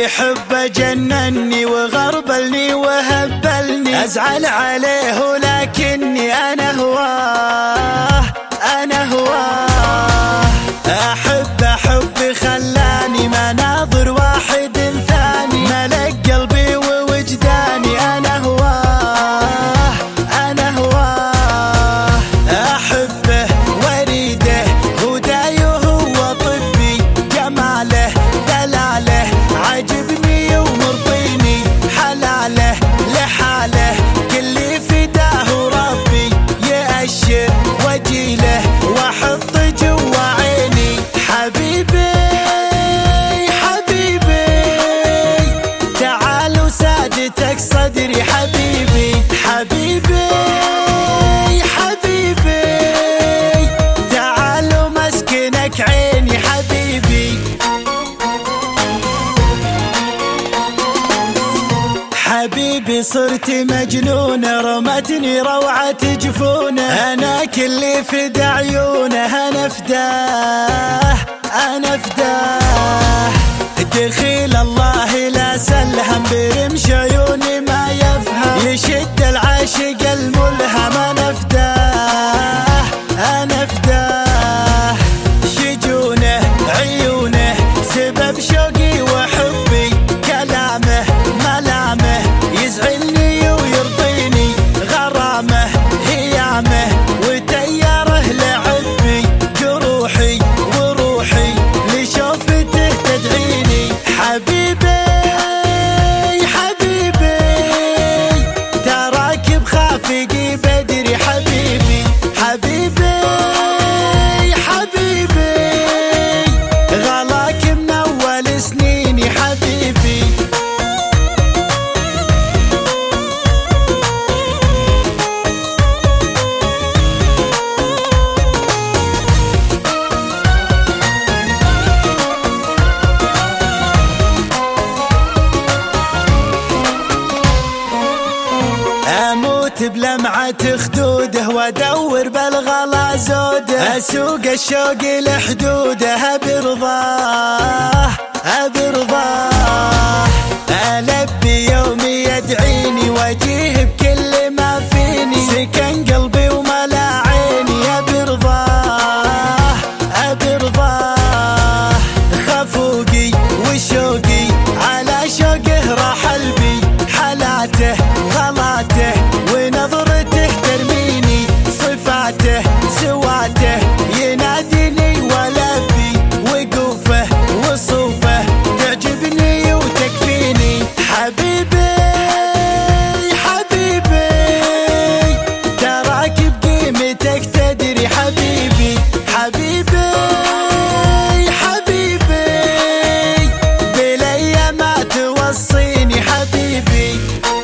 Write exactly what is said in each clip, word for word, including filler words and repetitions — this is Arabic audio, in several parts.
اللي حبه جنني وغربلني وهبلني، أزعل عليه ولكني أنا هواه أنا هواه. أحب حبي خلاني مناظر واحد ثاني، ملك قلبي ووجداني أنا هواه أنا هواه. أحبه وريده هداي وهو طبي، جماله دلاله عجبني ومرضيني، حلاله لحاله كل فداه ربي، يأشر وجيله واحط جوا عيني. حبيبي حبيبي تعال وسادتك صدري، حبيبي حبيبي حبيبي تعال ومسكنك عيني، حبيبي حبيبي. صرت مجنونة رمتني روعة جفونه، أنا كل فدا عيونه أنا فداه أنا فداه. دخيل الله لا سلهم برمش عيوني ما يفهم، يشد العاشق الملهم أنا فداه أنا فداه. شجونه عيونه سبب شوقي وحبي، كلامه ملامه يزعلني ويرضيني، غرامه هيامه وتياره لعبي، جروحي وروحي لشوفته تدعيني. حبيبي حبيبي تراك بخافقي بدري، حبيبي حبيبي حبيبي غلاك من أول سنيني، حبيبي أموت بلمعة خدوده وأدور بالغلا زوده، أسوق الشوق لحدوده برضاه برضاه. ألبي يومي يدعيني وأجيه بكل ما فيني، سكن قلبي وملا عيني برضاه برضاه. خفوقي وشوقي على شوقه راح قلبي، حلاته غلاته ونظرته ترميني، صفاته سواته يناديني ولبي، وقوفه وصوفه تعجبني وتكفيني. حبيبي حبيبي تراك بقيمتك تدري، حبيبي حبيبي حبيبي بلي ما توصيني، حبيبي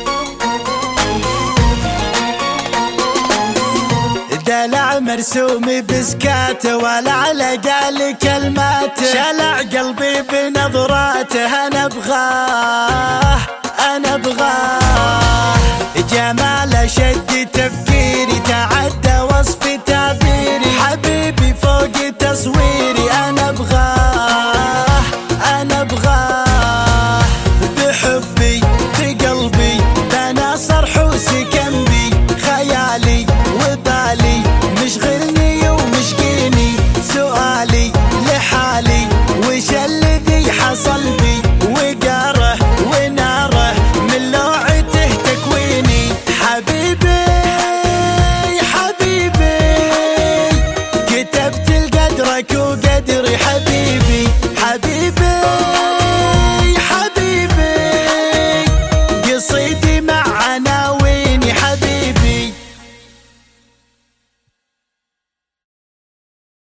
دلع مرسوم بسكاته ولا على قال كلماته، شلع قلبي بنظراته أنا أبغاه أنا أبغاه. جماله شد تفكيري تعدى وصف